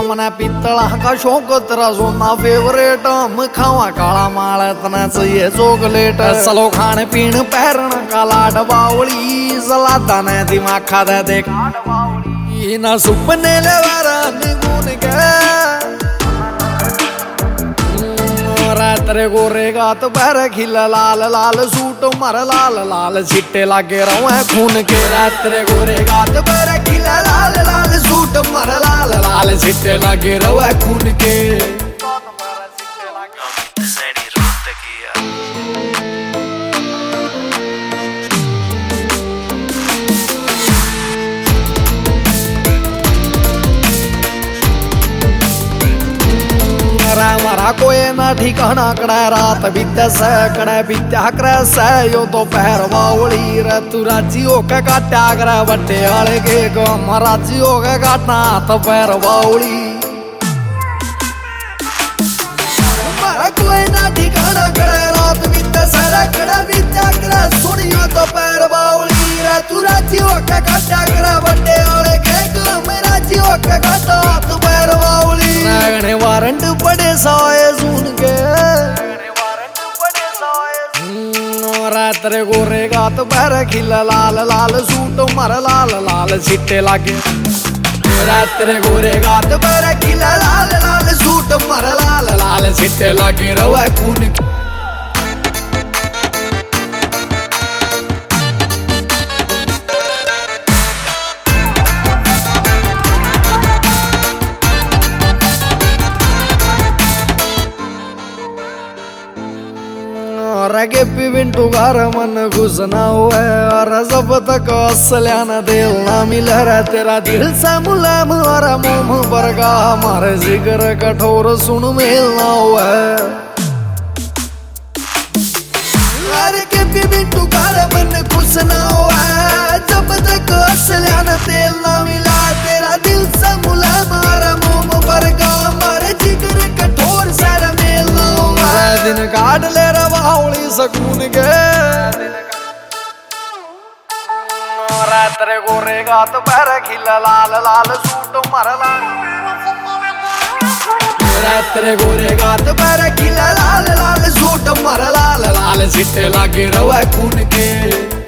मने पित्तला का शौक तेरा सोना फेवरेट हम खावा काला माल इतना चाहिए चॉकलेट चलो खाने पीने पैरण का लाड बावली सलादा ने दिमाग खा दे देख ना सुपने ले वारा निगुन के तेरे गोरे गात पैर खिला लाल लाल सूट मर लाल लाल छिट्टे लागे रहो खून के तेरे गोरे गात पैर खिला लाल लाल सूट मर लाल लाल छिट्टे लागे रहो खून के मारा कोई ना ठिकाना कड़ा रात बीते से कड़े बीत्या करे से यो तो पैर बावली रे तू राजी होके काटा करे बट्टे आले के गम राजी होके काटना तो पैर बावली मारा कोई ना ठिकाना कड़े रात बीते से कड़े बीत्या करे सुनियो तो पैर बावली रे तू राजी होके काटा करे बट्टे आले के गम राजी होके काटना तो पैर बावली वारंट पड़े साए सुन के तेरे गोरे गात पैर खिला लाल लाल सूट मर लाल लाल छिट्टे लागे तेरे गोरे गात पैर खिला लाल लाल सूट मर लाल लाल छिट्टे लागे रवा खून रगे पिंटू घर मन घुसना हुआ और जब तक असल्यान दिल ना मिल रहा तेरा दिल सा मुलायम और मोम बरगा हमारे जिगर कठोर सुन मिलना हुआ रगे पिंटू घर मन घुसना हुआ जब तक असल्यान दिल ना मिला तेरा दिल सा मुलायम और मोम बरगा हमारे जिगर कठोर सारा मिलना हुआ दिन काट ले बावली सकून के तेरे गोरे गात पैर खिला लाल लाल सूट मर लाल तेरे गोरे गात पैर खिला लाल लाल सूट मर लाल लाल छिट्टे लागे रवा खून के